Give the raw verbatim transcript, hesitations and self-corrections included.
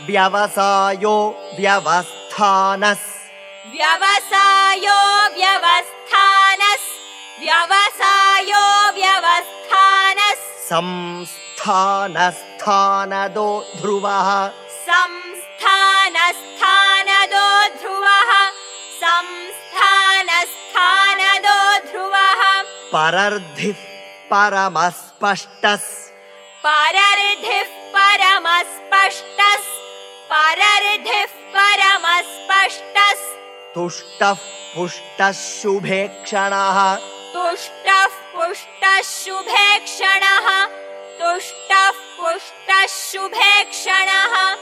व्यवसायो व्यवस्थानस् व्यवसायो व्यवस्थानस् व्यवसायो व्यवस्थानस् संस्थानस्थानदो ध्रुवः संस्थानस्थानदो ध्रुवः संस्थानस्थानदो ध्रुवः परर्धिः परमस्पष्टस् परर्धिः परमस्पष्टस् परर्धिः परमस्पष्टस् तुष्टः पुष्टः शुभेक्षणः तुष्टः पुष्टः शुभेक्षणः तुष्टः पुष्टः शुभेक्षणः